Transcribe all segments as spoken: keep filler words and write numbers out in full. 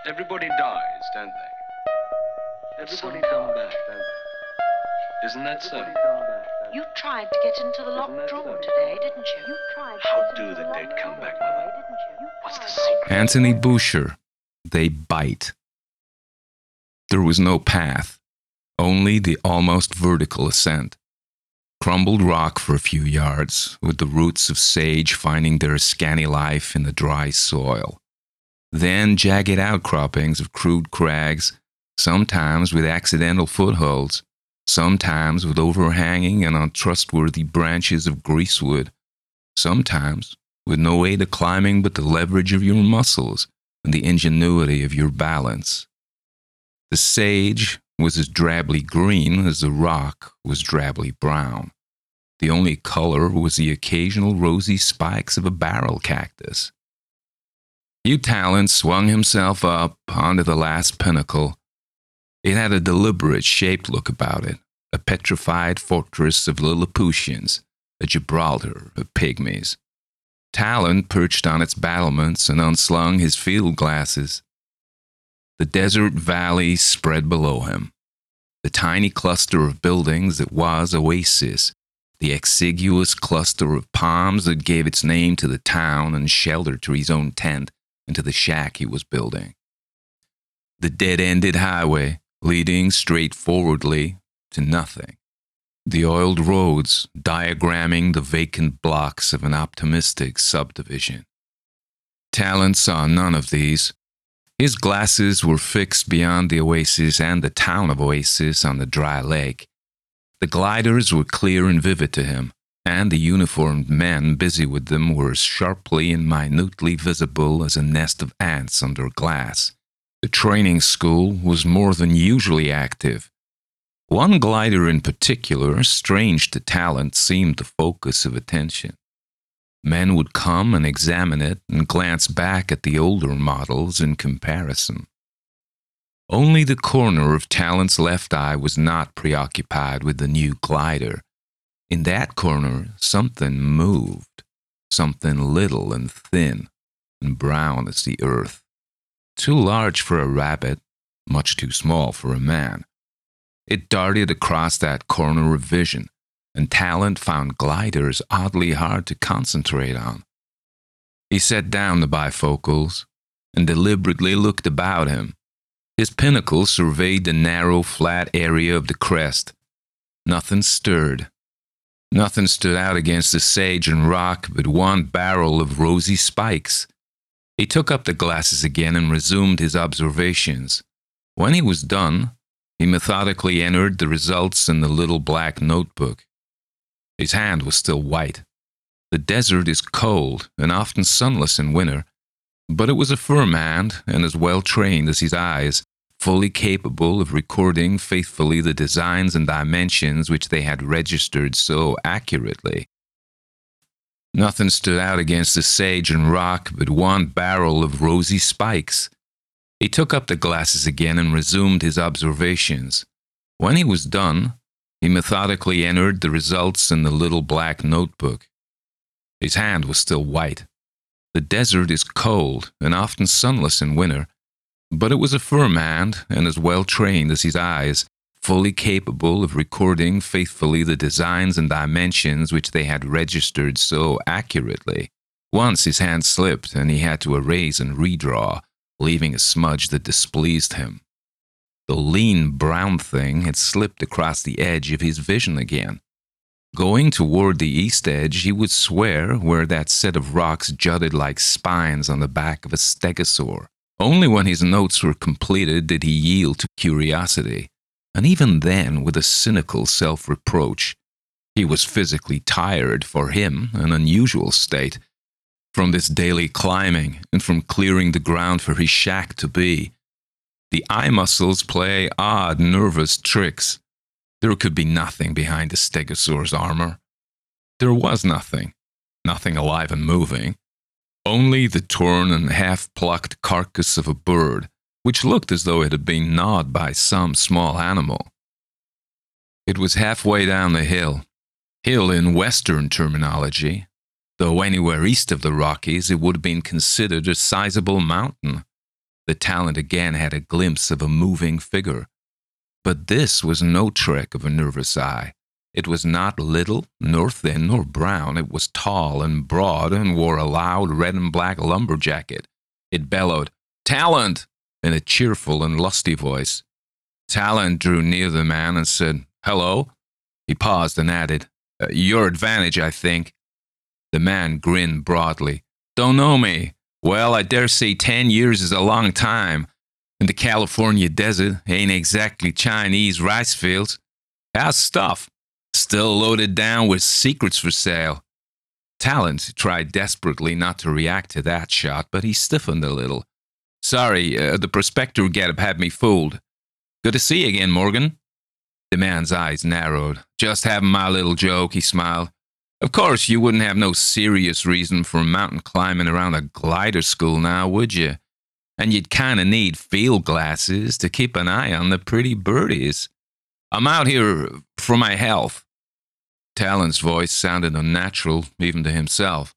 Everybody dies, don't they? Everybody come back, don't they? Isn't that so? You tried to get into the locked drawer today, didn't you? You tried. How do the dead come back, Mother? What's the secret? Anthony Boucher, They Bite. There was no path, only the almost vertical ascent. Crumbled rock for a few yards, with the roots of sage finding their scanty life in the dry soil. Then jagged outcroppings of crude crags, sometimes with accidental footholds, sometimes with overhanging and untrustworthy branches of greasewood, sometimes with no aid of climbing but the leverage of your muscles and the ingenuity of your balance. The sage was as drably green as the rock was drably brown. The only color was the occasional rosy spikes of a barrel cactus. Hugh Talent swung himself up onto the last pinnacle. It had a deliberate, shaped look about it, a petrified fortress of Lilliputians, a Gibraltar of pygmies. Talent perched on its battlements and unslung his field glasses. The desert valley spread below him. The tiny cluster of buildings that was Oasis, the exiguous cluster of palms that gave its name to the town and shelter to his own tent and to the shack he was building. The dead-ended highway leading straightforwardly to nothing. The oiled roads diagramming the vacant blocks of an optimistic subdivision. Talent saw none of these. His glasses were fixed beyond the Oasis and the town of Oasis on the dry lake. The gliders were clear and vivid to him, and the uniformed men busy with them were as sharply and minutely visible as a nest of ants under glass. The training school was more than usually active. One glider in particular, strange to Talent, seemed the focus of attention. Men would come and examine it and glance back at the older models in comparison. Only the corner of Talent's left eye was not preoccupied with the new glider. In that corner, something moved, something little and thin and brown as the earth. Too large for a rabbit, much too small for a man. It darted across that corner of vision, and Talent found gliders oddly hard to concentrate on. He set down the bifocals and deliberately looked about him. His pinnacle surveyed the narrow, flat area of the crest. Nothing stirred. Nothing stood out against the sage and rock but one barrel of rosy spikes. He took up the glasses again and resumed his observations. When he was done, he methodically entered the results in the little black notebook. His hand was still white. The desert is cold and often sunless in winter, but it was a firm hand and as well trained as his eyes, fully capable of recording faithfully the designs and dimensions which they had registered so accurately. Nothing stood out against the sage and rock but one barrel of rosy spikes. He took up the glasses again and resumed his observations. When he was done, he methodically entered the results in the little black notebook. His hand was still white. The desert is cold and often sunless in winter, but it was a firm hand and as well trained as his eyes, fully capable of recording faithfully the designs and dimensions which they had registered so accurately. Once his hand slipped and he had to erase and redraw, leaving a smudge that displeased him. The lean brown thing had slipped across the edge of his vision again. Going toward the east edge, he would swear where that set of rocks jutted like spines on the back of a stegosaur. Only when his notes were completed did he yield to curiosity, and even then with a cynical self-reproach. He was physically tired, for him, an unusual state, from this daily climbing and from clearing the ground for his shack to be. The eye muscles play odd, nervous tricks. There could be nothing behind the stegosaur's armor. There was nothing, nothing alive and moving. Only the torn and half-plucked carcass of a bird, which looked as though it had been gnawed by some small animal. It was halfway down the hill, hill in Western terminology, though anywhere east of the Rockies it would have been considered a sizable mountain. The talent again had a glimpse of a moving figure. But this was no trick of a nervous eye. It was not little, nor thin, nor brown. It was tall and broad and wore a loud red and black lumber jacket. It bellowed, "Talent!" in a cheerful and lusty voice. Talent drew near the man and said, "Hello." He paused and added, uh, "Your advantage, I think." The man grinned broadly. "Don't know me? Well, I dare say ten years is a long time. In the California desert, ain't exactly Chinese rice fields. How's stuff? Still loaded down with secrets for sale." Talent tried desperately not to react to that shot, but he stiffened a little. "Sorry, uh, the prospector getup had me fooled. Good to see you again, Morgan." The man's eyes narrowed. "Just having my little joke," he smiled. "Of course, you wouldn't have no serious reason for mountain climbing around a glider school now, would you? And you'd kind of need field glasses to keep an eye on the pretty birdies. I'm out here for my health." Talon's voice sounded unnatural, even to himself.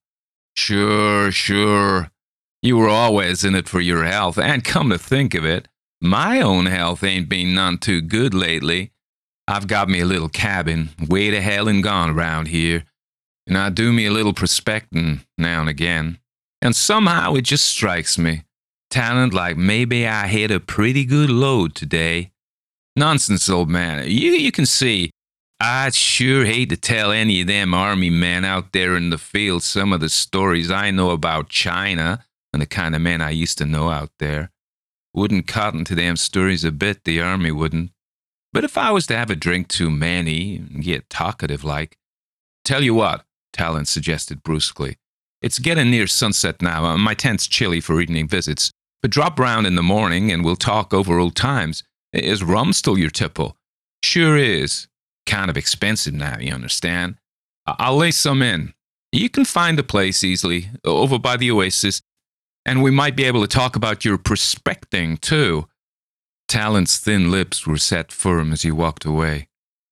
"Sure, sure. You were always in it for your health, and come to think of it, my own health ain't been none too good lately. I've got me a little cabin, way to hell and gone around here, and I do me a little prospecting now and again. And somehow it just strikes me, Talent, like maybe I hit a pretty good load today. Nonsense, old man. You, you can see, I'd sure hate to tell any of them army men out there in the field some of the stories I know about China and the kind of men I used to know out there. Wouldn't cotton to them stories a bit, the army wouldn't. But if I was to have a drink too many and get talkative like... Tell you what, Talon suggested brusquely. It's getting near sunset now. My tent's chilly for evening visits. But drop round in the morning and we'll talk over old times. Is rum still your tipple? Sure is. Kind of expensive now, you understand. I'll lay some in. You can find the place easily, over by the oasis. And we might be able to talk about your prospecting, too. Talon's thin lips were set firm as he walked away.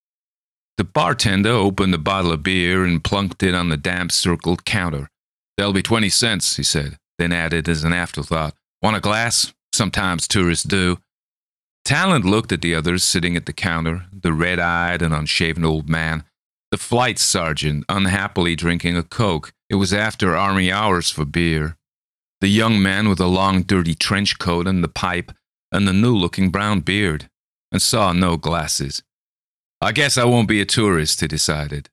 The bartender opened a bottle of beer and plunked it on the damp-circled counter. "That'll be twenty cents, he said, then added as an afterthought, "Want a glass? Sometimes tourists do." Talon looked at the others sitting at the counter, the red-eyed and unshaven old man, the flight sergeant unhappily drinking a Coke. It was after army hours for beer. The young man with the long, dirty trench coat and the pipe, and the new-looking brown beard, and saw no glasses. "I guess I won't be a tourist," he decided.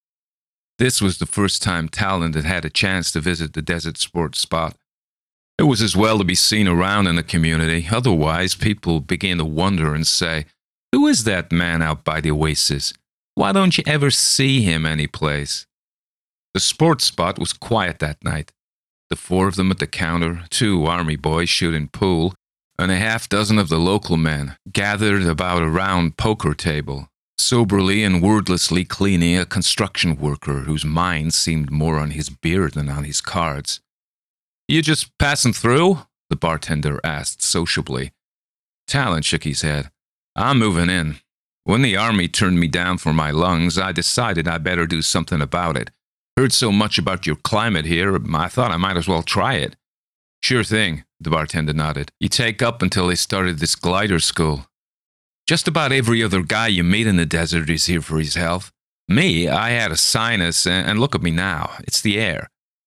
This was the first time Talon had had a chance to visit the desert sports spot. It was as well to be seen around in the community. Otherwise, people began to wonder and say, "Who is that man out by the oasis? Why don't you ever see him anyplace?" The sports spot was quiet that night. The four of them at the counter, two army boys shooting pool, and a half dozen of the local men gathered about a round poker table, soberly and wordlessly cleaning a construction worker whose mind seemed more on his beer than on his cards. "You just passing through?" the bartender asked sociably. Talon shook his head. "I'm moving in. When the army turned me down for my lungs, I decided I better do something about it. Heard so much about your climate here, I thought I might as well try it." "Sure thing," the bartender nodded. "You take up until they started this glider school. Just about every other guy you meet in the desert is here for his health. Me, I had a sinus, and look at me now. It's the air."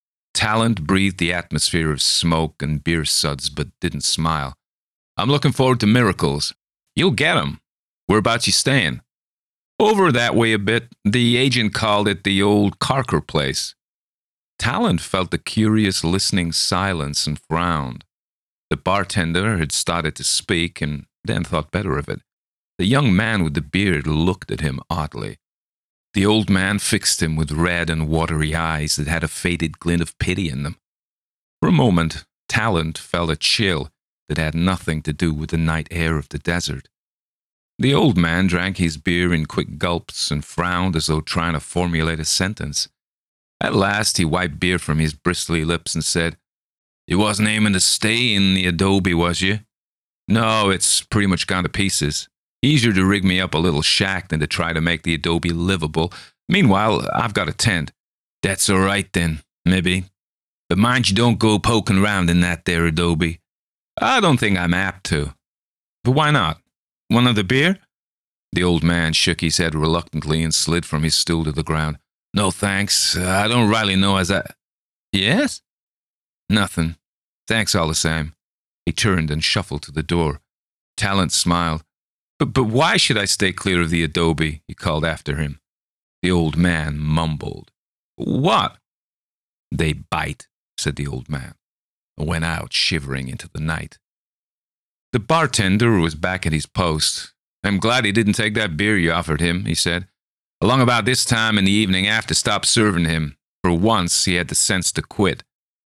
Talent breathed the atmosphere of smoke and beer suds, but didn't smile. "I'm looking forward to miracles. You'll get 'em. Whereabouts you staying?" "Over that way a bit. The agent called it the old Carker place." Talent felt the curious listening silence and frowned. The bartender had started to speak and then thought better of it. The young man with the beard looked at him oddly. The old man fixed him with red and watery eyes that had a faded glint of pity in them. For a moment, Talent felt a chill that had nothing to do with the night air of the desert. The old man drank his beer in quick gulps and frowned as though trying to formulate a sentence. At last, he wiped beer from his bristly lips and said, "You wasn't aiming to stay in the adobe, was you?" "No, it's pretty much gone to pieces. Easier to rig me up a little shack than to try to make the adobe livable. Meanwhile, I've got a tent." "That's all right then, maybe. But mind you don't go poking around in that there adobe. I don't think I'm apt to. But why not? Want another beer? The old man shook his head reluctantly and slid from his stool to the ground. No thanks. I don't rightly know as I... Yes? Nothing. Thanks all the same. He turned and shuffled to the door. Talent smiled. But, but why should I stay clear of the adobe? He called after him. The old man mumbled. What? They bite, said the old man, and went out shivering into the night. The bartender was back at his post. I'm glad he didn't take that beer you offered him, he said. Along about this time in the evening, I have to stop serving him. For once, he had the sense to quit.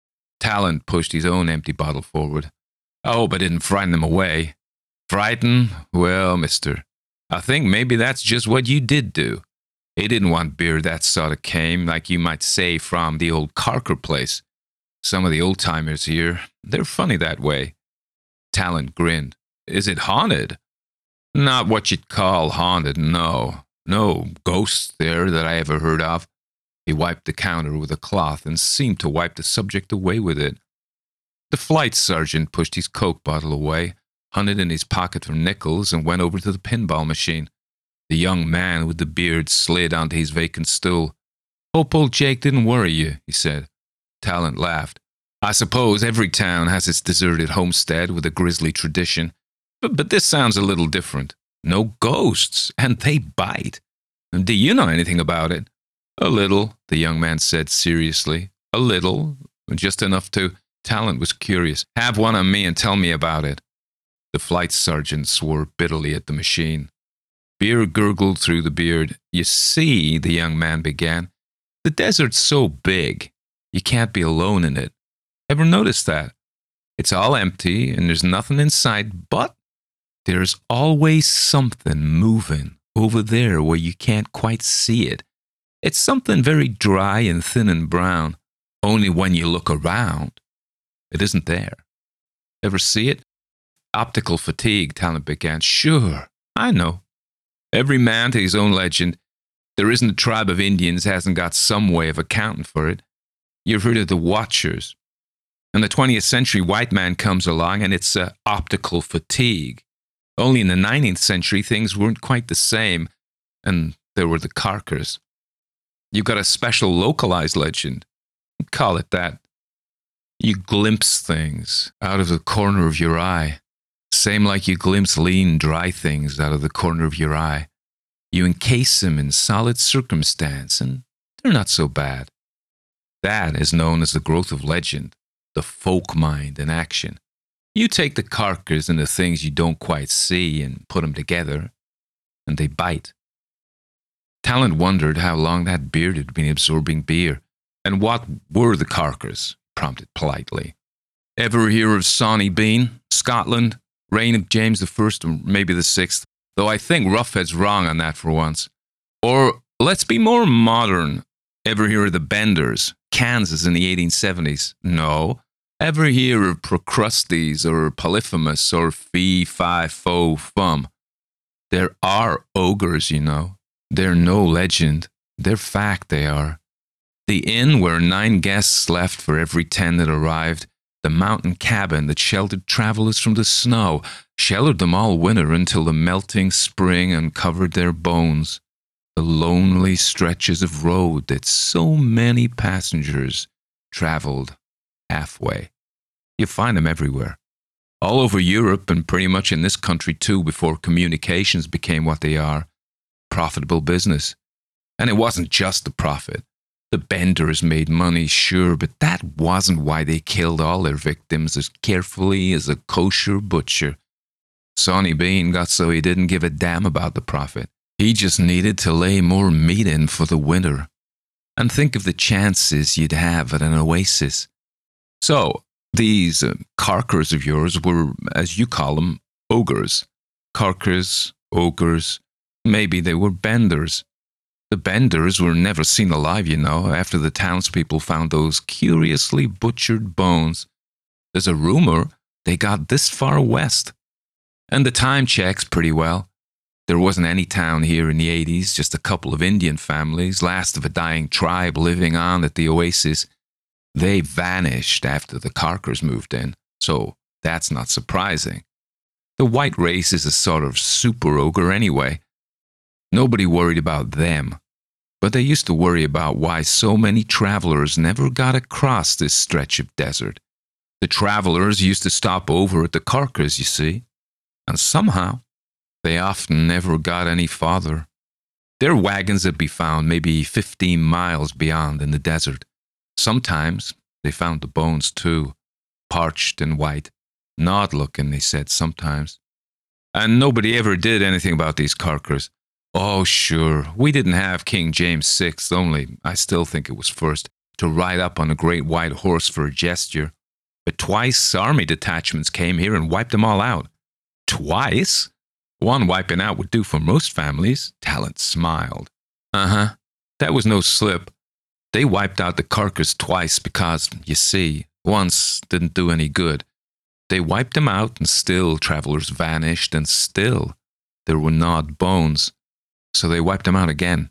Talent pushed his own empty bottle forward. I hope I didn't frighten him away. Frighten? Well, mister, I think maybe that's just what you did do. He didn't want beer that sort of came, like you might say, from the old Carker place. Some of the old-timers here, they're funny that way. Talent grinned. Is it haunted? Not what you'd call haunted, no. No ghosts there that I ever heard of. He wiped the counter with a cloth and seemed to wipe the subject away with it. The flight sergeant pushed his Coke bottle away, hunted in his pocket for nickels, and went over to the pinball machine. The young man with the beard slid onto his vacant stool. Hope old Jake didn't worry you, he said. Talent laughed. I suppose every town has its deserted homestead with a grisly tradition, but, but this sounds a little different. No ghosts, and they bite. Do you know anything about it? A little, the young man said seriously. A little, just enough to... Talent was curious. Have one on me and tell me about it. The flight sergeant swore bitterly at the machine. Beer gurgled through the beard. You see, the young man began, the desert's so big, you can't be alone in it. Ever notice that? It's all empty and there's nothing inside, but there's always something moving over there where you can't quite see it. It's something very dry and thin and brown. Only when you look around, it isn't there. Ever see it? Optical fatigue, Talent began. Sure, I know. Every man to his own legend. There isn't a tribe of Indians hasn't got some way of accounting for it. You've heard of the Watchers. And the twentieth century white man comes along and it's uh, optical fatigue. Only in the nineteenth century things weren't quite the same, and there were the Carkers. You've got a special localized legend. Call it that. You glimpse things out of the corner of your eye. Same like you glimpse lean, dry things out of the corner of your eye. You encase them in solid circumstance, and they're not so bad. That is known as the growth of legend, the folk mind in action. You take the Carkers and the things you don't quite see and put them together, and they bite. Talent wondered how long that beard had been absorbing beer, and what were the Carkers, prompted politely. Ever hear of Sawney Bean, Scotland, reign of James the First, or maybe the Sixth, though I think Roughhead's wrong on that for once. Or let's be more modern. Ever hear of the Benders, Kansas in the eighteen seventies? No. Ever hear of Procrustes or Polyphemus or Fee, Fi, Fo, Fum? There are ogres, you know. They're no legend. They're fact, they are. The inn where nine guests left for every ten that arrived, the mountain cabin that sheltered travelers from the snow, sheltered them all winter until the melting spring uncovered their bones. The lonely stretches of road that so many passengers traveled halfway. You find them everywhere. All over Europe and pretty much in this country too before communications became what they are. Profitable business. And it wasn't just the profit. The Benders made money, sure, but that wasn't why they killed all their victims as carefully as a kosher butcher. Sawney Bean got so he didn't give a damn about the profit. He just needed to lay more meat in for the winter. And think of the chances you'd have at an oasis. So, these uh, Carkers of yours were, as you call them, ogres. Carkers, ogres, maybe they were Benders. The Benders were never seen alive, you know, after the townspeople found those curiously butchered bones. There's a rumor they got this far west. And the time checks pretty well. There wasn't any town here in the eighties, just a couple of Indian families, last of a dying tribe living on at the oasis. They vanished after the Carkers moved in, so That's not surprising. The white race is a sort of super ogre anyway. Nobody worried about them, but they used to worry about why so many travelers never got across this stretch of desert. The travelers used to stop over at the carcass, you see, and somehow they often never got any farther. Their wagons would be found maybe fifteen miles beyond in the desert. Sometimes they found the bones too, parched and white, gnawed looking, they said sometimes. And nobody ever did anything about these carcass. Oh, sure, we didn't have King James the Sixth, only I still think it was first, to ride up on a great white horse for a gesture. But twice army detachments came here and wiped them all out. Twice? One wiping out would do for most families. Talent smiled. Uh-huh. That was no slip. They wiped out the carcass twice because, you see, once didn't do any good. They wiped them out and still travelers vanished and still there were gnawed bones. So they wiped them out again.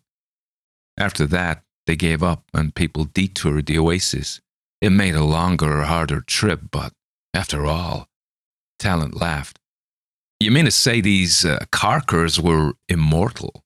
After that, they gave up and people detoured the oasis. It made a longer, harder trip, but after all, Talent laughed. You mean to say these uh, carkers were immortal?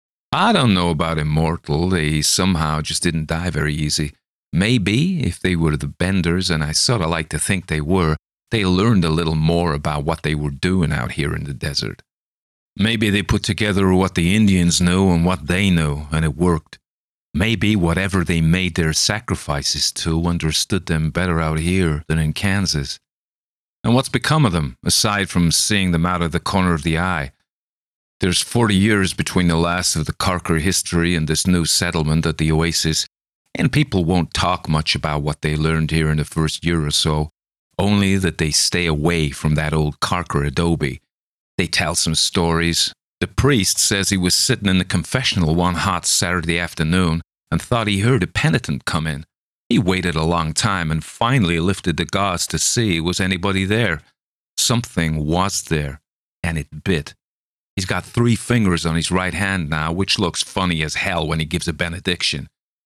I don't know about immortal. They somehow just didn't die very easy. Maybe, if they were the benders, and I sort of like to think they were, they learned a little more about what they were doing out here in the desert. Maybe they put together what the Indians knew and what they knew, and it worked. Maybe whatever they made their sacrifices to understood them better out here than in Kansas. And what's become of them, aside from seeing them out of the corner of the eye? There's forty years between the last of the Carker history and this new settlement at the oasis, and people won't talk much about what they learned here in the first year or so, only that they stay away from that old Carker adobe. They tell some stories. The priest says he was sitting in the confessional one hot Saturday afternoon and thought he heard a penitent come in. He waited a long time and finally lifted the gauze to see was anybody there. Something was there, and it bit. He's got three fingers on his right hand now, which looks funny as hell when he gives a benediction.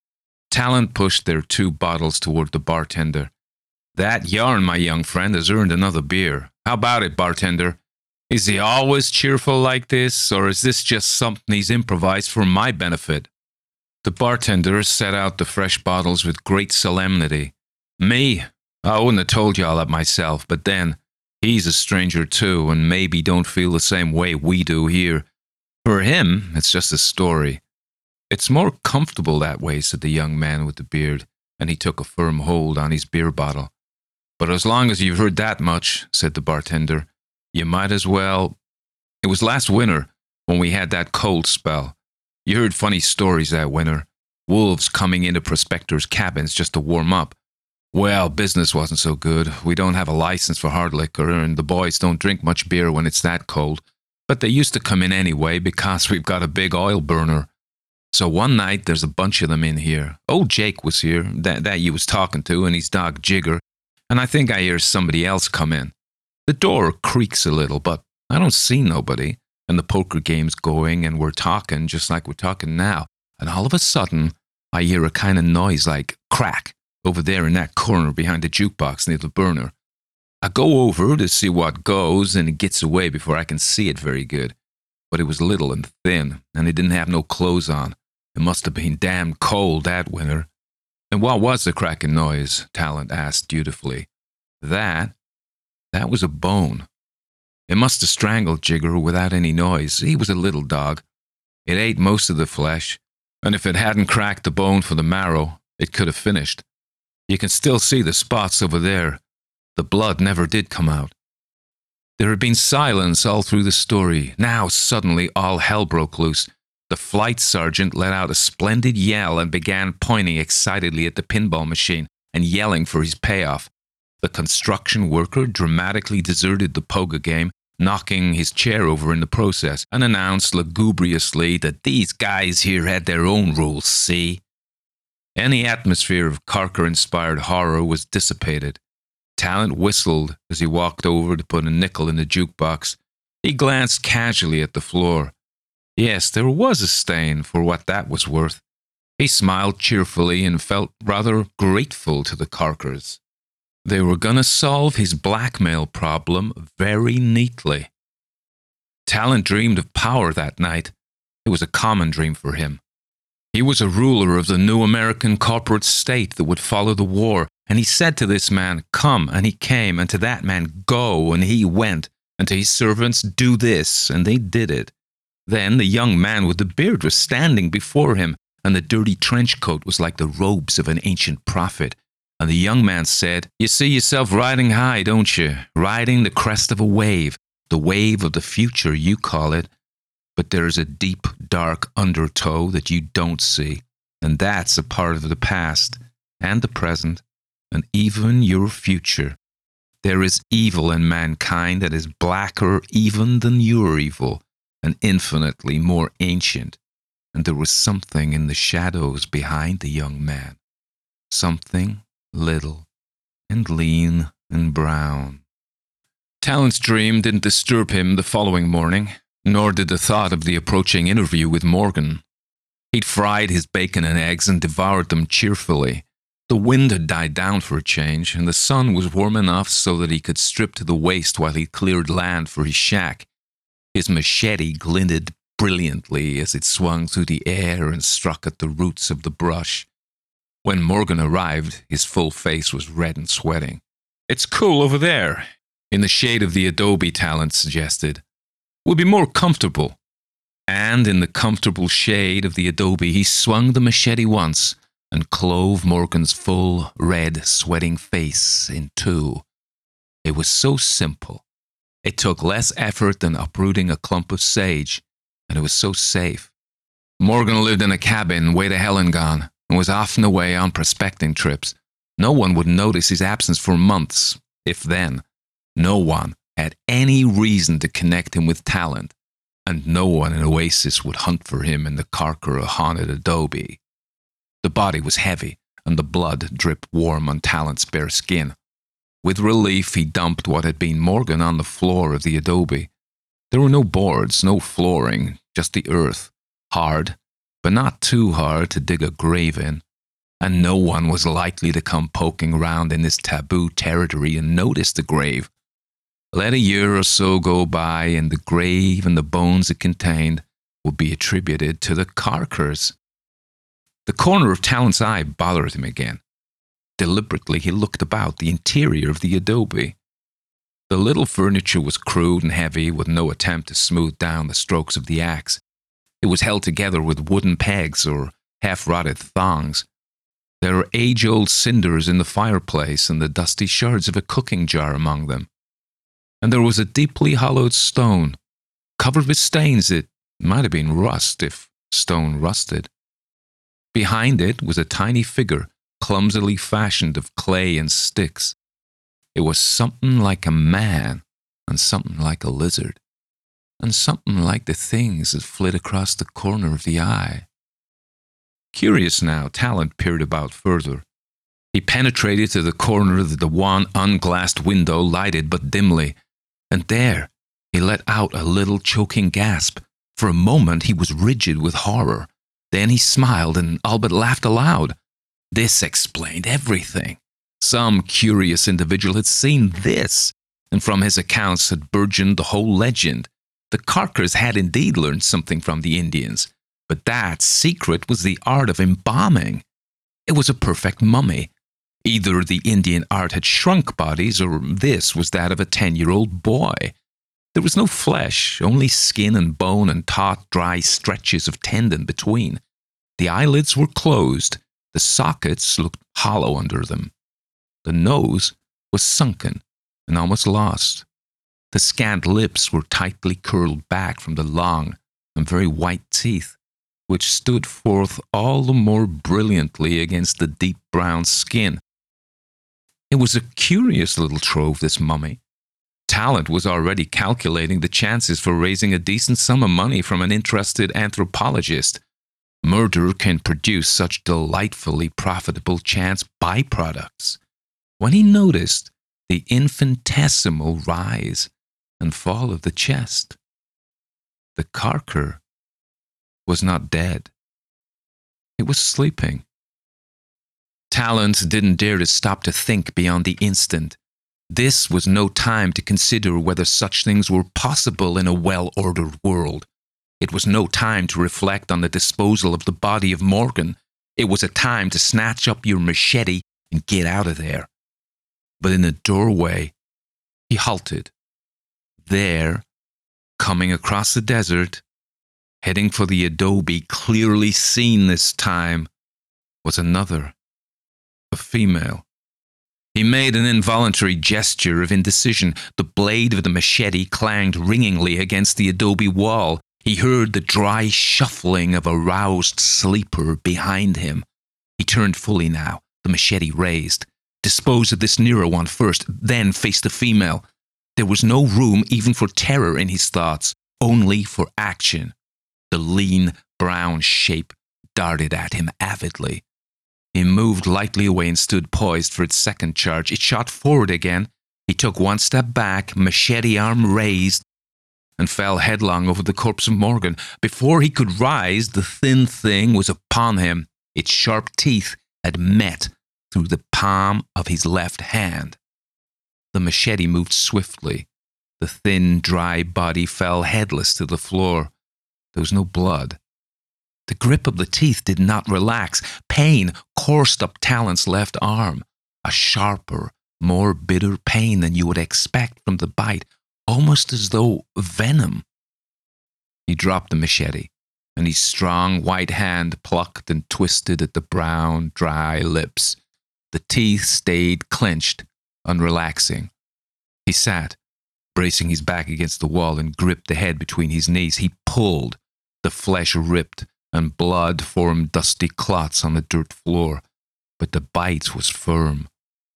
Talent pushed their two bottles toward the bartender. That yarn, my young friend, has earned another beer. How about it, bartender? Is he always cheerful like this, or is this just something he's improvised for my benefit? The bartender set out the fresh bottles with great solemnity. Me? I wouldn't have told you all that myself, but then, he's a stranger too, and maybe don't feel the same way we do here. For him, it's just a story. It's more comfortable that way, said the young man with the beard, and he took a firm hold on his beer bottle. But as long as you've heard that much, said the bartender, you might as well. It was last winter, when we had that cold spell. You heard funny stories that winter. Wolves coming into prospectors' cabins just to warm up. Well, business wasn't so good. We don't have a license for hard liquor, and the boys don't drink much beer when it's that cold. But they used to come in anyway because we've got a big oil burner. So one night, there's a bunch of them in here. Old Jake was here, that, that you was talking to, and his dog Jigger. And I think I hear somebody else come in. The door creaks a little, but I don't see nobody. And the poker game's going, and we're talking just like we're talking now. And all of a sudden, I hear a kind of noise like crack over there in that corner behind the jukebox near the burner. I go over to see what goes, and it gets away before I can see it very good. But it was little and thin, and it didn't have no clothes on. It must have been damn cold that winter. And what was the cracking noise? Talent asked dutifully. That, that was a bone. It must have strangled Jigger without any noise. He was a little dog. It ate most of the flesh, and if it hadn't cracked the bone for the marrow, it could have finished. You can still see the spots over there. The blood never did come out. There had been silence all through the story. Now, suddenly, all hell broke loose. The flight sergeant let out a splendid yell and began pointing excitedly at the pinball machine and yelling for his payoff. The construction worker dramatically deserted the poker game, knocking his chair over in the process, and announced lugubriously that these guys here had their own rules, see? Any atmosphere of Carker-inspired horror was dissipated. Talent whistled as he walked over to put a nickel in the jukebox. He glanced casually at the floor. Yes, there was a stain, for what that was worth. He smiled cheerfully and felt rather grateful to the Carkers. They were going to solve his blackmail problem very neatly. Talent dreamed of power that night. It was a common dream for him. He was a ruler of the new American corporate state that would follow the war, and he said to this man, "Come," and he came, and to that man, "Go," and he went, and to his servants, "Do this," and they did it. Then the young man with the beard was standing before him, and the dirty trench coat was like the robes of an ancient prophet. And the young man said, "You see yourself riding high, don't you? Riding the crest of a wave, the wave of the future, you call it. But there's a deep, dark undertow that you don't see, and that's a part of the past, and the present, and even your future. There is evil in mankind that is blacker even than your evil, and infinitely more ancient." And there was something in the shadows behind the young man. Something little and lean and brown. Talent's dream didn't disturb him the following morning, nor did the thought of the approaching interview with Morgan. He'd fried his bacon and eggs and devoured them cheerfully. The wind had died down for a change, and the sun was warm enough so that he could strip to the waist while he cleared land for his shack. His machete glinted brilliantly as it swung through the air and struck at the roots of the brush. When Morgan arrived, his full face was red and sweating. "It's cool over there, in the shade of the adobe," Talent suggested. "We'll be more comfortable." And in the comfortable shade of the adobe, he swung the machete once and clove Morgan's full, red, sweating face in two. It was so simple. It took less effort than uprooting a clump of sage, and it was so safe. Morgan lived in a cabin way to hell and gone, and was often away on prospecting trips. No one would notice his absence for months, if then. No one had any reason to connect him with Talent, and no one in Oasis would hunt for him in the Carcura haunted adobe. The body was heavy, and the blood dripped warm on Talent's bare skin. With relief, he dumped what had been Morgan on the floor of the adobe. There were no boards, no flooring, just the earth, hard, but not too hard to dig a grave in, and no one was likely to come poking around in this taboo territory and notice the grave. Let a year or so go by, and the grave and the bones it contained would be attributed to the Carkers. The corner of Talent's eye bothered him again. Deliberately, he looked about the interior of the adobe. The little furniture was crude and heavy, with no attempt to smooth down the strokes of the axe. It was held together with wooden pegs or half-rotted thongs. There were age-old cinders in the fireplace and the dusty shards of a cooking jar among them. And there was a deeply hollowed stone, covered with stains. It might have been rust if stone rusted. Behind it was a tiny figure, clumsily fashioned of clay and sticks. It was something like a man, and something like a lizard, and something like the things that flit across the corner of the eye. Curious now, Talent peered about further. He penetrated to the corner of the one unglassed window, lighted but dimly, and there he let out a little choking gasp. For a moment he was rigid with horror. Then he smiled and all but laughed aloud. This explained everything. Some curious individual had seen this, and from his accounts had burgeoned the whole legend. The Carkers had indeed learned something from the Indians, but that secret was the art of embalming. It was a perfect mummy. Either the Indian art had shrunk bodies, or this was that of a ten-year-old boy. There was no flesh, only skin and bone and taut, dry stretches of tendon between. The eyelids were closed. The sockets looked hollow under them. The nose was sunken and almost lost. The scant lips were tightly curled back from the long and very white teeth, which stood forth all the more brilliantly against the deep brown skin. It was a curious little trove, this mummy. Talent was already calculating the chances for raising a decent sum of money from an interested anthropologist. Murder can produce such delightfully profitable chance byproducts. When he noticed the infinitesimal rise and fall of the chest, the Carker was not dead. It was sleeping. Talent didn't dare to stop to think beyond the instant. This was no time to consider whether such things were possible in a well-ordered world. It was no time to reflect on the disposal of the body of Morgan. It was a time to snatch up your machete and get out of there. But in the doorway, he halted. There, coming across the desert, heading for the adobe, clearly seen this time, was another, a female. He made an involuntary gesture of indecision. The blade of the machete clanged ringingly against the adobe wall. He heard the dry shuffling of a roused sleeper behind him. He turned fully now, the machete raised. Dispose of this nearer one first, then face the female. There was no room even for terror in his thoughts, only for action. The lean, brown shape darted at him avidly. He moved lightly away and stood poised for its second charge. It shot forward again. He took one step back, machete arm raised, and fell headlong over the corpse of Morgan. Before he could rise, the thin thing was upon him. Its sharp teeth had met through the palm of his left hand. The machete moved swiftly. The thin, dry body fell headless to the floor. There was no blood. The grip of the teeth did not relax. Pain coursed up Talon's left arm. A sharper, more bitter pain than you would expect from the bite, almost as though venom. He dropped the machete, and his strong white hand plucked and twisted at the brown, dry lips. The teeth stayed clenched, unrelaxing. He sat, bracing his back against the wall, and gripped the head between his knees. He pulled. The flesh ripped, and blood formed dusty clots on the dirt floor, but the bite was firm.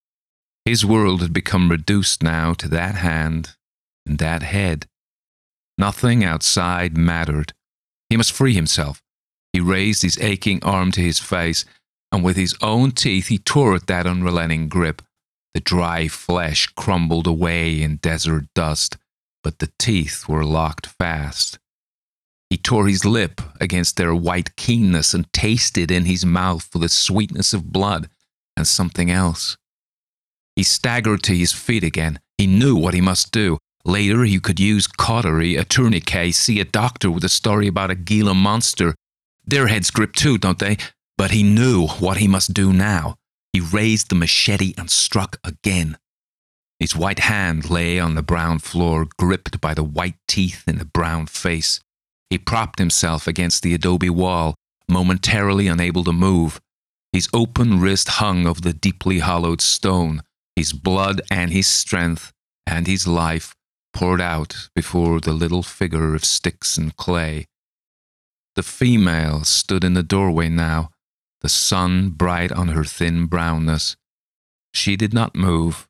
His world had become reduced now to that hand and that head. Nothing outside mattered. He must free himself. He raised his aching arm to his face, and with his own teeth he tore at that unrelenting grip. The dry flesh crumbled away in desert dust, but the teeth were locked fast. He tore his lip against their white keenness and tasted in his mouth for the sweetness of blood and something else. He staggered to his feet again. He knew what he must do. Later he could use cautery, a tourniquet, see a doctor with a story about a Gila monster. Their heads grip too, don't they? But he knew what he must do now. He raised the machete and struck again. His white hand lay on the brown floor, gripped by the white teeth in the brown face. He propped himself against the adobe wall, momentarily unable to move. His open wrist hung over the deeply hollowed stone. His blood and his strength and his life poured out before the little figure of sticks and clay. The female stood in the doorway now, the sun bright on her thin brownness. She did not move.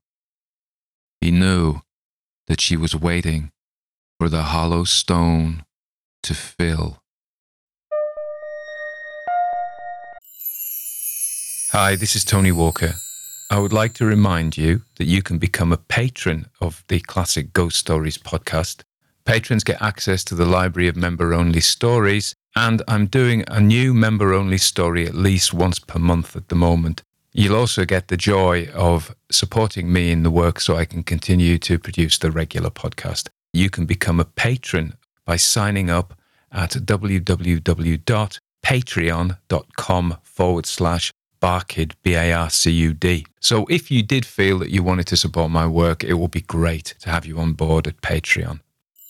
He knew that she was waiting for the hollow stone to fill. Hi, this is Tony Walker. I would like to remind you that you can become a patron of the Classic Ghost Stories podcast. Patrons get access to the library of member-only stories, and I'm doing a new member-only story at least once per month at the moment. You'll also get the joy of supporting me in the work so I can continue to produce the regular podcast. You can become a patron by signing up at www.patreon.com forward slash Barcud, B A R C U D. So if you did feel that you wanted to support my work, it would be great to have you on board at Patreon.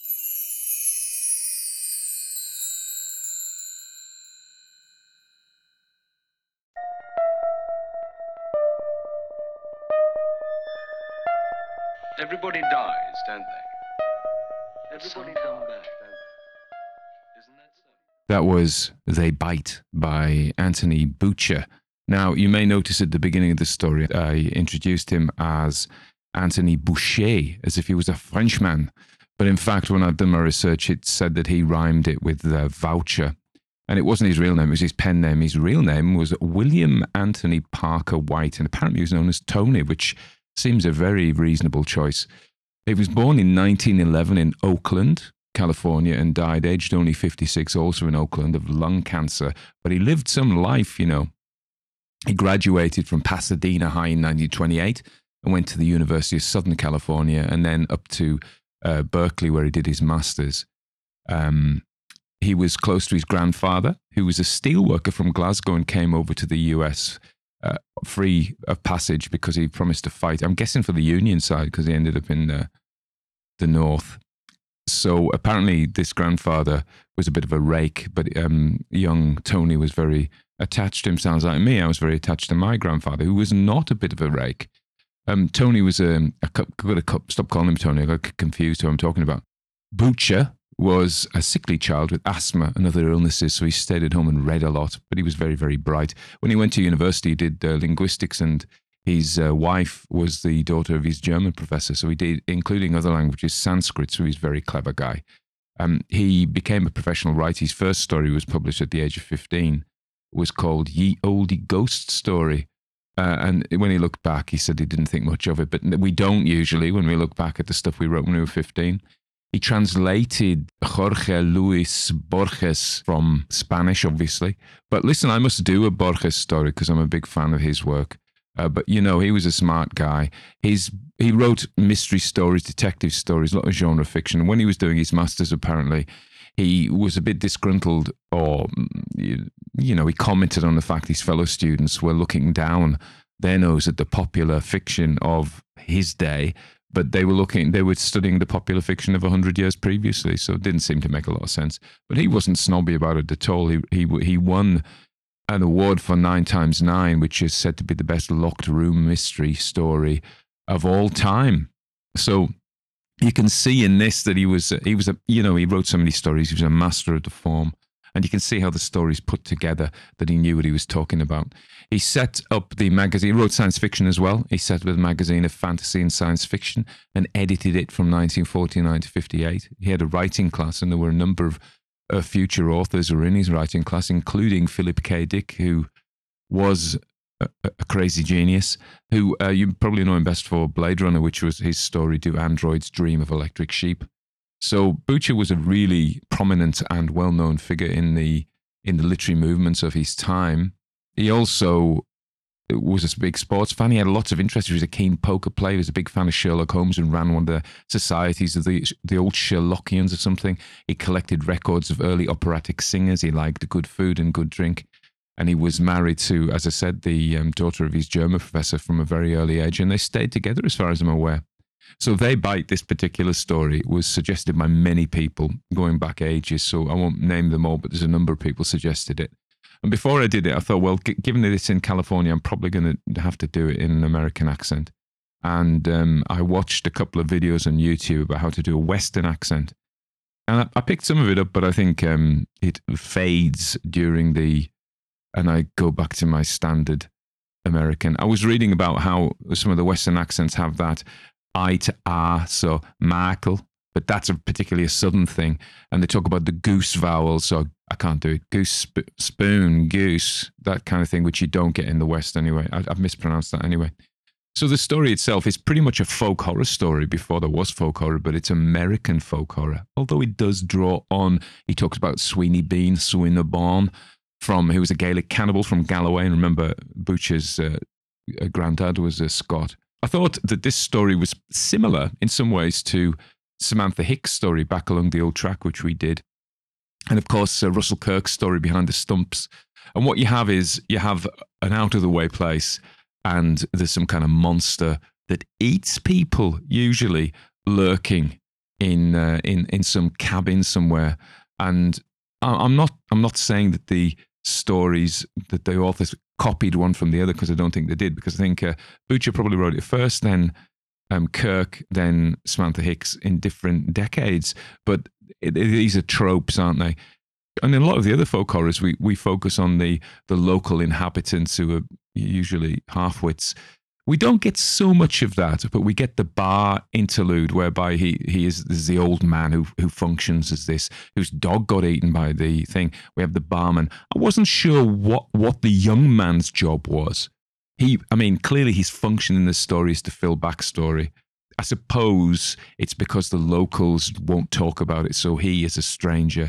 Everybody dies, don't they? Everybody come back, don't they? Isn't that so? That was They Bite by Anthony Boucher. Now, you may notice at the beginning of the story, I introduced him as Anthony Boucher, as if he was a Frenchman. But in fact, when I've done my research, it said that he rhymed it with uh, voucher. And it wasn't his real name, it was his pen name. His real name was William Anthony Parker White, and apparently he was known as Tony, which seems a very reasonable choice. He was born in nineteen eleven in Oakland, California, and died aged only fifty-six, also in Oakland, of lung cancer. But he lived some life, you know. He graduated from Pasadena High in nineteen twenty-eight and went to the University of Southern California and then up to uh, Berkeley, where he did his master's. Um, he was close to his grandfather, who was a steelworker from Glasgow and came over to the U S uh, free of passage because he promised to fight. I'm guessing for the Union side because he ended up in the, the North. So apparently this grandfather was a bit of a rake, but um, young Tony was very attached to him. Sounds like me. I was very attached to my grandfather, who was not a bit of a rake. Um, Tony was um, a, I've got to stop calling him Tony. I got confused who I'm talking about. Butcher was a sickly child with asthma and other illnesses, so he stayed at home and read a lot, but he was very, very bright. When he went to university, he did uh, linguistics, and his uh, wife was the daughter of his German professor, so he did, including other languages, Sanskrit, so he's a very clever guy. Um, he became a professional writer. His first story was published at the age of fifteen. It was called Ye Olde Ghost Story. Uh, and when he looked back, he said he didn't think much of it, but we don't usually when we look back at the stuff we wrote when we were fifteen. He translated Jorge Luis Borges from Spanish, obviously. But listen, I must do a Borges story because I'm a big fan of his work. Uh, but, you know, he was a smart guy. He's, he wrote mystery stories, detective stories, a lot of genre fiction. And when he was doing his master's, apparently, he was a bit disgruntled, or, you know, he commented on the fact his fellow students were looking down their nose at the popular fiction of his day, but they were looking, they were studying the popular fiction of a hundred years previously, so it didn't seem to make a lot of sense. But he wasn't snobby about it at all. He he he won an award for Nine Times Nine, which is said to be the best locked room mystery story of all time. So you can see in this that he was he was a you know he wrote so many stories. He was a master of the form. And you can see how the stories put together that he knew what he was talking about. He set up the magazine, he wrote science fiction as well. He set up a magazine of fantasy and science fiction and edited it from nineteen forty-nine to fifty-eight. He had a writing class, and there were a number of uh, future authors who were in his writing class, including Philip K. Dick, who was a, a crazy genius, who uh, you probably know him best for Blade Runner, which was his story, Do Androids Dream of Electric Sheep? So Butcher was a really prominent and well-known figure in the in the literary movements of his time. He also was a big sports fan. He had lots of interest. He was a keen poker player. He was a big fan of Sherlock Holmes and ran one of the societies of the the old Sherlockians or something. He collected records of early operatic singers. He liked good food and good drink. And he was married to, as I said, the um, daughter of his German professor from a very early age. And they stayed together as far as I'm aware. So They Bite, this particular story, was suggested by many people going back ages. So I won't name them all, but there's a number of people suggested it. And before I did it, I thought, well, g- given that it's in California, I'm probably going to have to do it in an American accent. And um, I watched a couple of videos on YouTube about how to do a Western accent. And I, I picked some of it up, but I think um, it fades during the, and I go back to my standard American. I was reading about how some of the Western accents have that I to R, so Michael, but that's a particularly a southern thing. And they talk about the goose vowel, so I can't do it. Goose, sp- spoon, goose, that kind of thing, which you don't get in the West anyway. I, I've mispronounced that anyway. So the story itself is pretty much a folk horror story before there was folk horror, but it's American folk horror. Although it does draw on, he talks about Sweeney Bean, Swinnerborn, from, who was a Gaelic cannibal from Galloway. And remember, Butcher's uh, granddad was a Scot. I thought that this story was similar in some ways to Samantha Hicks' story, Back Along the Old Track, which we did. And of course, uh, Russell Kirk's story, Behind the Stumps. And what you have is you have an out-of-the-way place, and there's some kind of monster that eats people, usually lurking in uh, in in some cabin somewhere. And I'm not I'm not saying that the stories that the authors copied one from the other, because I don't think they did, because I think uh, Butcher probably wrote it first, then um, Kirk, then Samantha Hicks in different decades. But it, it, these are tropes, aren't they? And in a lot of the other folk horrors, we, we focus on the, the local inhabitants who are usually half-wits. We don't get so much of that, but we get the bar interlude whereby he, he is, is the old man who who functions as this, whose dog got eaten by the thing. We have the barman. I wasn't sure what, what the young man's job was. He, I mean, clearly his function in this story is to fill backstory. I suppose it's because the locals won't talk about it, so he, as a stranger,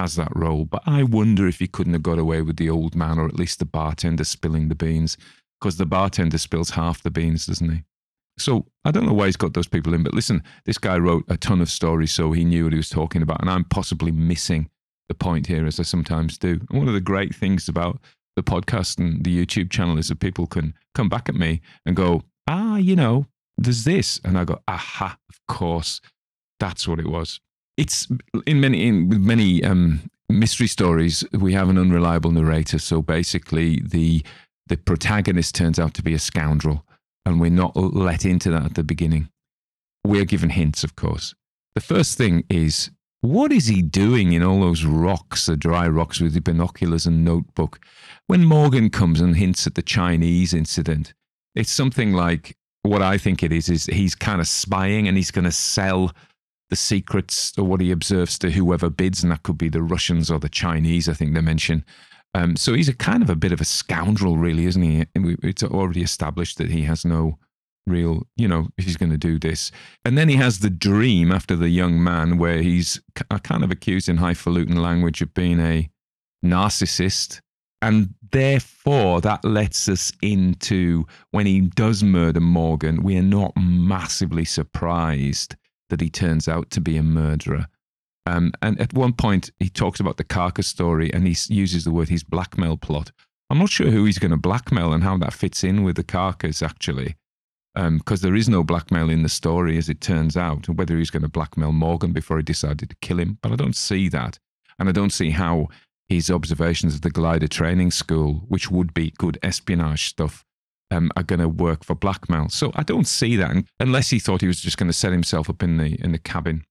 has that role. But I wonder if he couldn't have got away with the old man, or at least the bartender spilling the beans, because the bartender spills half the beans, doesn't he? So I don't know why he's got those people in, but listen, this guy wrote a ton of stories, so he knew what he was talking about, and I'm possibly missing the point here, as I sometimes do. And one of the great things about the podcast and the YouTube channel is that people can come back at me and go, ah, you know, there's this. And I go, aha, of course, that's what it was. It's in many, in with many um, mystery stories, we have an unreliable narrator. So basically the, the protagonist turns out to be a scoundrel, and we're not let into that at the beginning. We're given hints, of course. The first thing is, what is he doing in all those rocks, the dry rocks, with the binoculars and notebook? When Morgan comes and hints at the Chinese incident, it's something like, what I think it is, is he's kind of spying, and he's going to sell the secrets or what he observes to whoever bids, and that could be the Russians or the Chinese, I think they mention. Um, so he's a kind of a bit of a scoundrel, really, isn't he? It's already established that he has no real, you know, if he's going to do this. And then he has the dream after the young man where he's kind of accused in highfalutin language of being a narcissist. And therefore, that lets us into, when he does murder Morgan, we are not massively surprised that he turns out to be a murderer. Um, and at one point, he talks about the Carcass story, and he uses the word his blackmail plot. I'm not sure who he's going to blackmail and how that fits in with the Carcass, actually, because um, there is no blackmail in the story, as it turns out, whether he's going to blackmail Morgan before he decided to kill him. But I don't see that. And I don't see how his observations of the glider training school, which would be good espionage stuff, um, are going to work for blackmail. So I don't see that, unless he thought he was just going to set himself up in the in the cabin.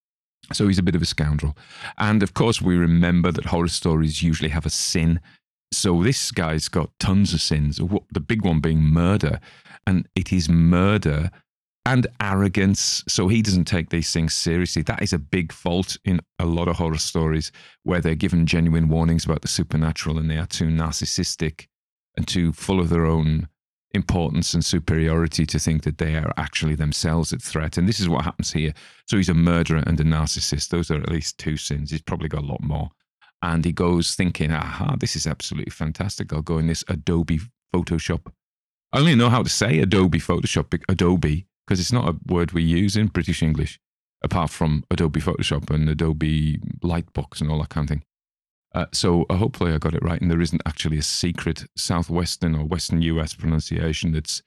So he's a bit of a scoundrel. And of course, we remember that horror stories usually have a sin. So this guy's got tons of sins, the big one being murder. And it is murder and arrogance. So he doesn't take these things seriously. That is a big fault in a lot of horror stories, where they're given genuine warnings about the supernatural, and they are too narcissistic and too full of their own importance and superiority to think that they are actually themselves at threat. And this is what happens here. So he's a murderer and a narcissist. Those are at least two sins. He's probably got a lot more. And he goes thinking, aha, this is absolutely fantastic. I'll go in this Adobe Photoshop. I only know how to say Adobe Photoshop, Adobe, because it's not a word we use in British English, apart from Adobe Photoshop and Adobe Lightbox and all that kind of thing. Uh, so uh, hopefully I got it right, and there isn't actually a secret Southwestern or Western U S pronunciation that's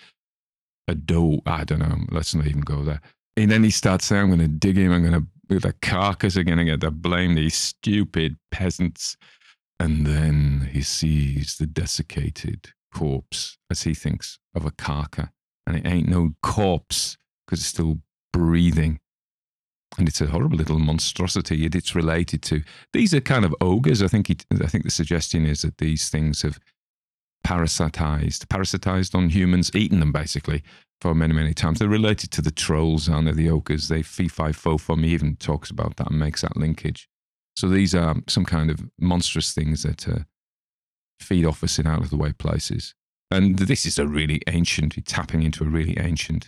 Adobe. I don't know. Let's not even go there. And then he starts saying, I'm going to dig him. I'm going to, with a Carcass are going to get to blame these stupid peasants. And then he sees the desiccated corpse, as he thinks, of a Carcass. And it ain't no corpse, because it's still breathing. And it's a horrible little monstrosity it's related to. These are kind of ogres. I think he, I think the suggestion is that these things have parasitized, parasitized on humans, eaten them basically for many, many times. They're related to the trolls, aren't they, the ogres? They fee-fi-fo-fum. He even talks about that and makes that linkage. So these are some kind of monstrous things that uh, feed off us in out-of-the-way places. And this is a really ancient, tapping into a really ancient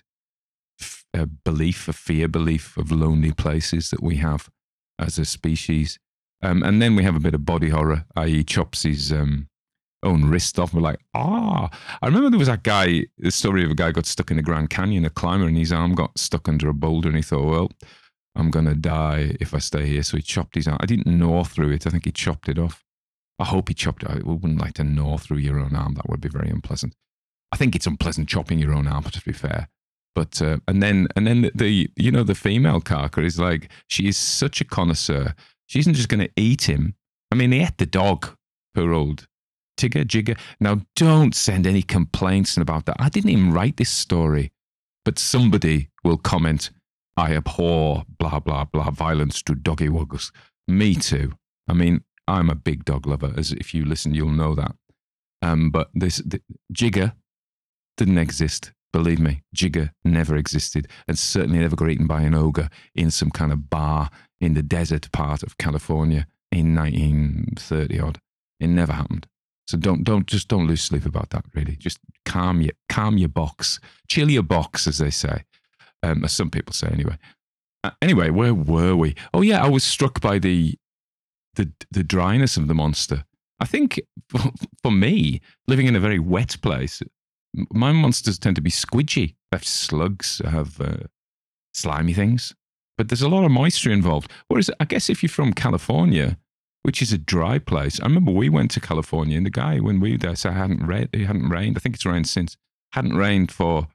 a belief, a fear belief of lonely places that we have as a species. Um, and then we have a bit of body horror, that is chops his um, own wrist off. We're like, ah. I remember there was that guy, the story of a guy got stuck in the Grand Canyon, a climber, and his arm got stuck under a boulder, and he thought, well, I'm going to die if I stay here. So he chopped his arm. I didn't gnaw through it. I think he chopped it off. I hope he chopped it off. I wouldn't like to gnaw through your own arm. That would be very unpleasant. I think it's unpleasant chopping your own arm, to be fair. But uh, and then and then the, the you know the female Carcass is like, she is such a connoisseur. She isn't just going to eat him. I mean, he ate the dog, poor old Tigger Jigger. Now, don't send any complaints about that. I didn't even write this story, but somebody will comment, I abhor blah blah blah violence to doggy wuggles. Me too. I mean, I'm a big dog lover. As if you listen, you'll know that. Um, but this the, Jigger didn't exist. Believe me, Jigger never existed, and certainly never got eaten by an ogre in some kind of bar in the desert part of California in nineteen thirty odd. It never happened. So don't don't just don't lose sleep about that. Really, just calm your calm your box, chill your box, as they say, um, as some people say anyway. Uh, anyway, where were we? Oh yeah, I was struck by the the the dryness of the monster. I think for me, living in a very wet place, my monsters tend to be squidgy. They have slugs, have uh, slimy things, but there's a lot of moisture involved. Whereas I guess if you're from California, which is a dry place, I remember we went to California and the guy, when we were there, said it hadn't, ra- it hadn't rained. I think it's rained since. Hadn't rained for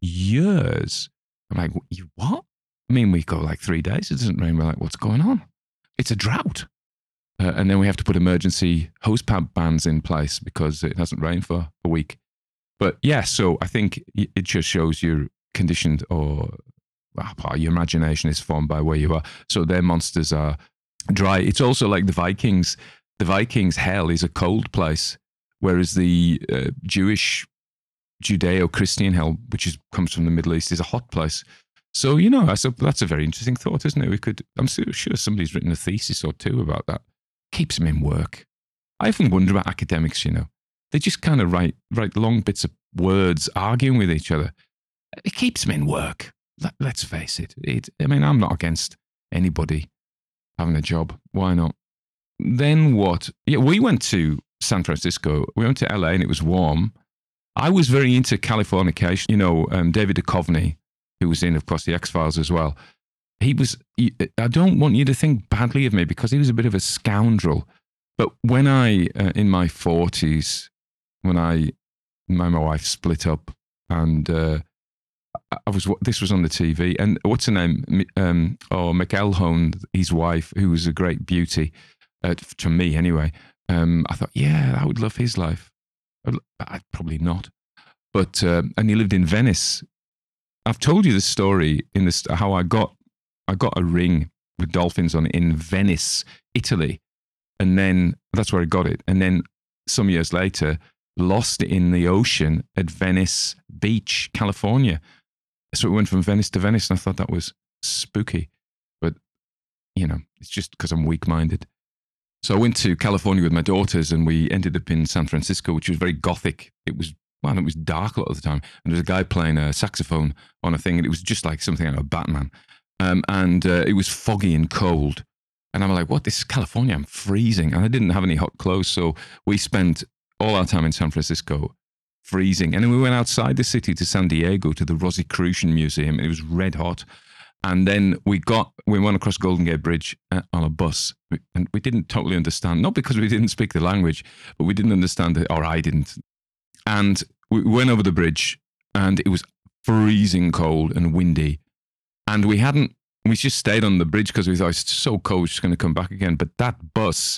years. I'm like, you what? I mean, we go like three days, it doesn't rain. We're like, what's going on? It's a drought. Uh, and then we have to put emergency hose pump bans in place because it hasn't rained for a week. But yeah, so I think it just shows you're conditioned, or well, your imagination is formed by where you are. So their monsters are dry. It's also like the Vikings. The Vikings' hell is a cold place, whereas the uh, Jewish, Judeo-Christian hell, which is, comes from the Middle East, is a hot place. So, you know, that's a, that's a very interesting thought, isn't it? We could, I'm sure somebody's written a thesis or two about that. Keeps them in work. I often wonder about academics, you know. They just kind of write write long bits of words arguing with each other. It keeps them in work. Let, let's face it. it. I mean, I'm not against anybody having a job. Why not? Then what? Yeah, we went to San Francisco. We went to L A and it was warm. I was very into Californication. You know, um, David Duchovny, who was in, of course, the X-Files as well. He was, I don't want you to think badly of me because he was a bit of a scoundrel. But when I, uh, in my forties, when I, my, my wife split up and uh, I was, this was on the T V, and what's her name? Um, oh, McElhone, his wife, who was a great beauty, uh, to me anyway. Um, I thought, yeah, I would love his life. I'd, I'd probably not. But, uh, and he lived in Venice. I've told you the story in this, how I got, I got a ring with dolphins on it in Venice, Italy. And then that's where I got it. And then some years later, lost it in the ocean at Venice Beach, California. So it went from Venice to Venice. And I thought that was spooky. But, you know, it's just because I'm weak-minded. So I went to California with my daughters and we ended up in San Francisco, which was very gothic. It was, well, it was dark a lot of the time. And there was a guy playing a saxophone on a thing. And it was just like something out of Batman. Um, and uh, it was foggy and cold. And I'm like, what? This is California. I'm freezing. And I didn't have any hot clothes. So we spent all our time in San Francisco freezing. And then we went outside the city to San Diego to the Rosicrucian Museum. It was red hot. And then we got, we went across Golden Gate Bridge uh, on a bus. And we didn't totally understand, not because we didn't speak the language, but we didn't understand it, or I didn't. And we went over the bridge and it was freezing cold and windy. And we hadn't, we just stayed on the bridge because we thought it's so cold, it's going to come back again. But that bus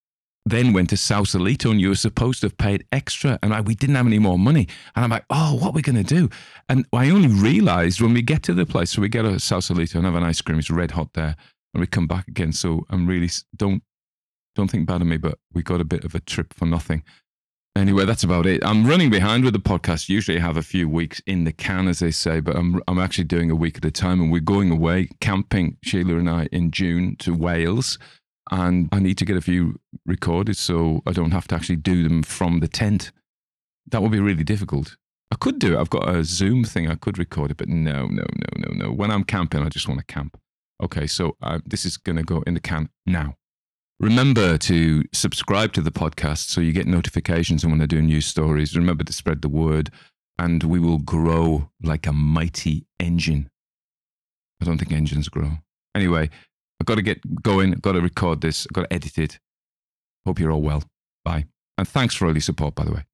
then went to Sausalito and you were supposed to have paid extra. And I, we didn't have any more money. And I'm like, oh, what are we going to do? And I only realized when we get to the place, so we get to Sausalito and have an ice cream, it's red hot there, and we come back again. So I'm really, don't, don't think bad of me, but we got a bit of a trip for nothing. Anyway, that's about it. I'm running behind with the podcast. Usually I have a few weeks in the can, as they say, but I'm I'm actually doing a week at a time, and we're going away camping, Sheila and I, in June to Wales, and I need to get a few recorded so I don't have to actually do them from the tent. That would be really difficult. I could do it. I've got a Zoom thing. I could record it, but no, no, no, no, no. When I'm camping, I just want to camp. Okay, so uh, this is going to go in the can now. Remember to subscribe to the podcast so you get notifications when I do news stories. Remember to spread the word, and we will grow like a mighty engine. I don't think engines grow. Anyway, I've got to get going. I've got to record this. I've got to edit it. Hope you're all well. Bye. And thanks for all your support, by the way.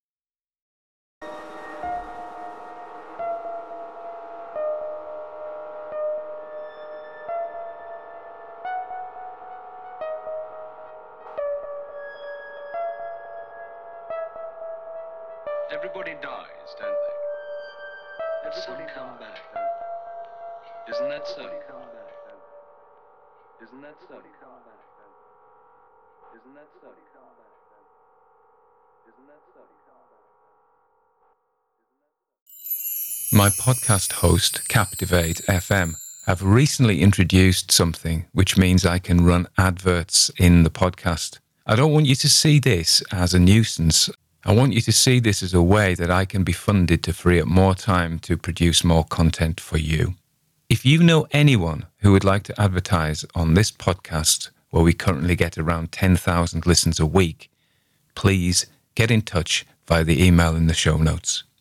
Everybody dies, don't they? Everybody come back, don't they? Isn't that so? Come back, don't they? Isn't that so? Come back, don't they? Isn't that so? Come back, don't they? Isn't that so? Come back. My podcast host, Captivate F M, have recently introduced something which means I can run adverts in the podcast. I don't want you to see this as a nuisance. I want you to see this as a way that I can be funded to free up more time to produce more content for you. If you know anyone who would like to advertise on this podcast, where we currently get around ten thousand listens a week, please get in touch via the email in the show notes.